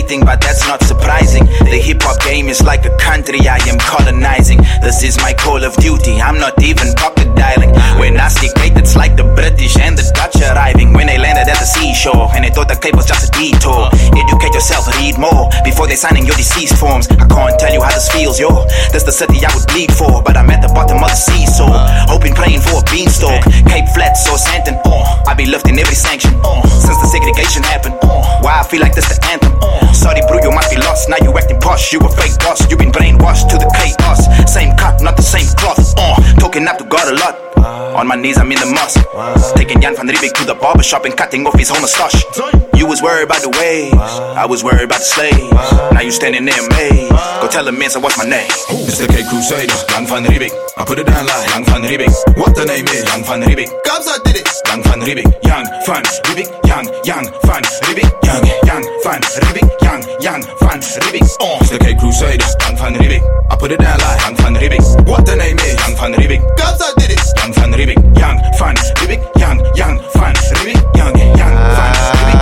hating, but that's not surprising. The hip-hop game is like a country I am colonizing. This is my Call of Duty, I'm not even pocket dialing. When I stick gate, it's like the British and the Dutch arriving. When they landed at the seashore, and they thought the Cape was just a detour. Educate yourself, read more, before they signing your deceased forms. I can't tell you how this feels, yo. This the city I would bleed for, but I'm at the bottom of the seesaw. Hoping, praying for a beanstalk, Cape Flats or Santon. I be lifting every sanction, since the segregation happened. Why I feel like this the anthem. Sorry bro, you might be lost, now you acting posh. You a fake boss, you been brainwashed to the chaos. Same cut, not the same cloth. Talking up to God a lot. On my knees, I'm in the mosque. Taking Jan van Riebeeck to the barbershop and cutting off his whole moustache. You was worried about the waves, I was worried about the slaves. Now you standing there amazed. Go tell the men, so what's my name? It's the Cape Crusader, Jan van Riebeeck. I put it down like Jan van Riebeeck. What the name is? Jan van Riebeeck. Kabza did it. Jan van Riebeeck, Jan van Riebeeck, Jan van Riebeeck, Jan van Riebeeck, Jan van Riebeeck. It's the Cape Crusader, Jan van Riebeeck. I put it down like Jan van Riebeeck. What the name is? Jan van Riebeeck. Kabza did it. Jan van Riebeeck, Jan van Riebeeck, Jan van Riebeeck, Jan van Riebeeck, Jan van Riebeeck,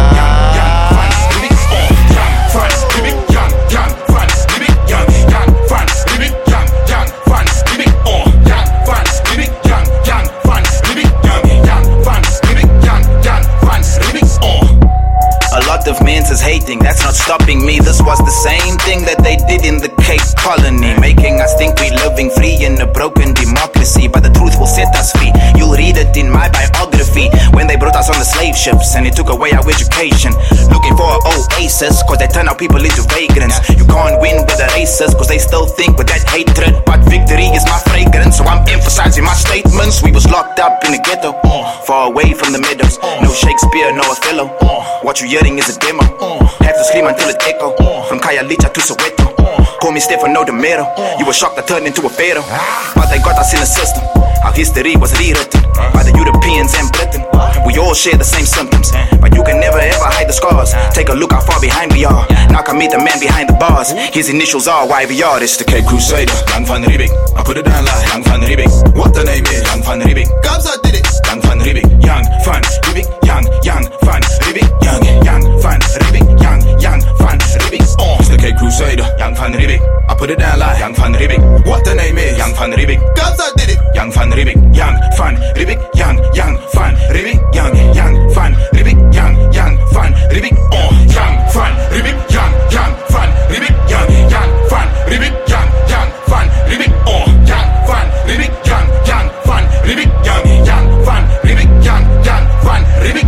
Jan van Riebeeck, Jan van Riebeeck, Jan van Riebeeck, Jan van Riebeeck, Jan van Riebeeck, Jan van Riebeeck, Jan van Riebeeck, Jan van Riebeeck. A lot of men's is hating, that's not stopping me. This was the same thing that they did in the Cape Colony, making us think we living free in a broken democracy. But the truth will set us free. You'll read it in my biography. When they brought us on the slave ships and it took away our education, looking for an oasis, cause they turn our people into vagrants. You can't win with the racists, cause they still think with that hatred. But victory is my fragrance, so I'm emphasizing my statements. We was locked up in the ghetto, far away from the meadows. No Shakespeare, no Othello. What you hearing is a demo. Have to scream until it echo. From Khayelitsha to Soweto. Call me Stefano Demero. You were shocked I turned into a pharaoh, but they got us in the system. Our history was rewritten by the Europeans and Britain. We all share the same symptoms, but you can never ever hide the scars. Take a look how far behind we are. Now come meet the man behind the bars. His initials are YVR. It's the Cape Crusader, Jan van Riebeeck. I put it down like Jan van Riebeeck. What the name is? Jan van Riebeeck. Kabza did it. Jan van Riebeeck, Jan van Riebeeck, Jan van Riebeeck, Jan van Riebeeck, Jan van Riebeeck. It's the Cape Crusader, Jan van Riebeeck. I put it down like Jan van Riebeeck. What the name is? Jan van Riebeeck. Kabza did it. Jan van Riebeeck, Jan van Riebeeck, Jan van Riebeeck, Jan van Riebeeck, Jan van Riebeeck, Jan van Riebeeck, Jan van Riebeeck, Jan van Riebeeck, Jan van Riebeeck, Jan van Riebeeck, Jan van Riebeeck, Jan van Riebeeck, Jan van Riebeeck.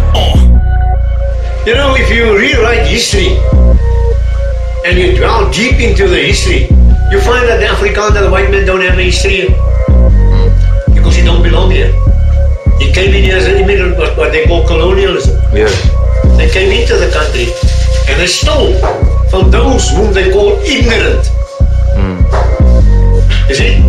You know, if you rewrite history and you delve deep into the history, you find that the Afrikaner, the white men, don't have a history because he don't belong here. He came in here as an immigrant, what they call colonialism. Yes. They came into the country and they stole from those whom they call ignorant. You see?